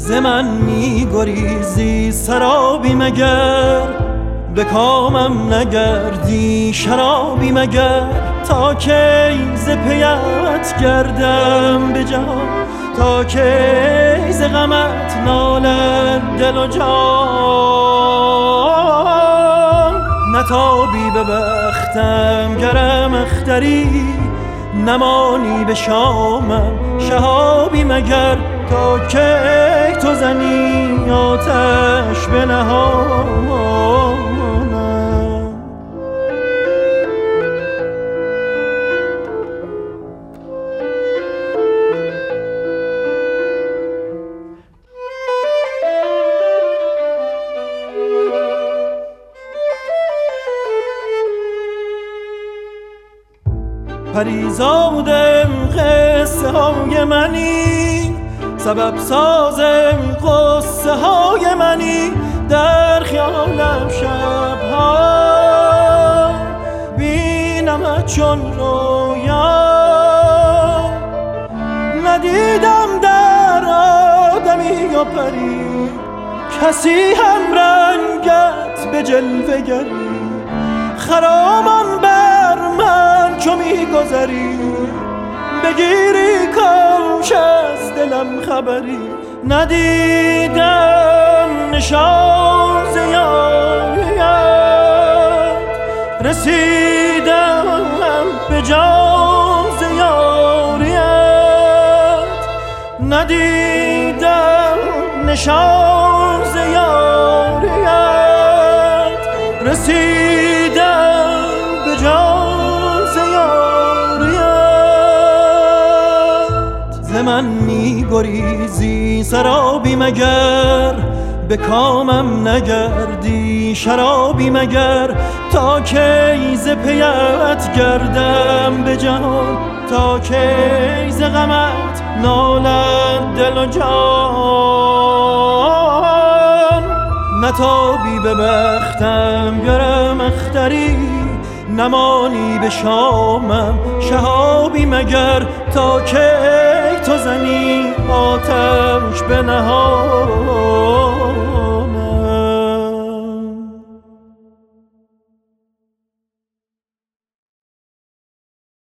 ز من می گریزی سرابی مگر، به کامم نگردی شرابی مگر، تا کی ز پیت گردم به جهان، تا کی ز غمت نالد دل و جان. نتابی به بختم گرم اختری، نمانی به شامم شهابی مگر، تا کی تو زنی آتش به نهانم. پریزادم قصه های منی، سبب سازم قصه های منی، در خیالم شبها بینمت چون رویا. ندیدم در آدمی و پری، کسی هم رنگت به جلوه گری، خرامان بر من چو می گذری، بگیری کاش از دلم خبری. ندیدم نشان ز یاریت، رسیدم به جان ز یاریت. ندیدم نشان ز یاریت، رسیدم به جان ز یاریت. ز من می گریزی سرابی مگر، به کامم نگردی شرابی مگر، تا کی ز پیت گردم به جهان، تا کی ز غمت نالد دل و جان. نتابی به بختم گرم اختری، نمانی به شامم شهابی مگر، تا کی تو زنی آتش به نهان.